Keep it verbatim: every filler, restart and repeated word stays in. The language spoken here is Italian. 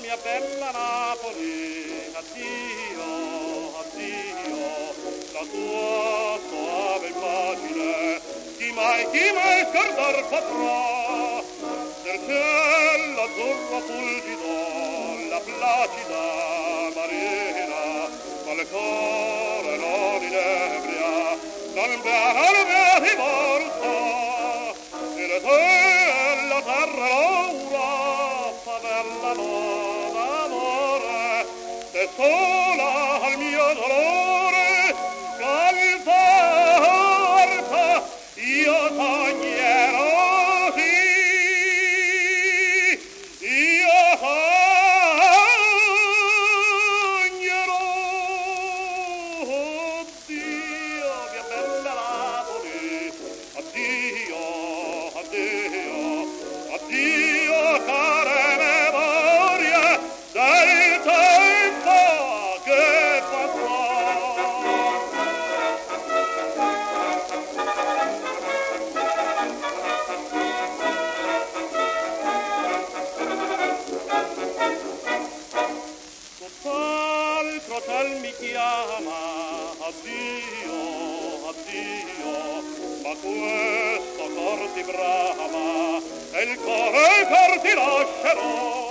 mia bella Napoli, addio, addio, la tua soave immagine, chi mai, chi mai scordar potrà, del cielo azzurro fulgido, la placida marina, ma il cuore non inebria, non bea, non bea di volta, e le te, la terra l'aura, favella d'amore, se sola al mio dolore, calza, orta, io sognerò, sì, io sognerò, addio, mia bella Napoli, addio, addio, addio, care memorie del tempo che passò. Tutt'altro ciel mi chiama, addio, addio, ma questo cor ti brama e il cuore cor ti lascerò.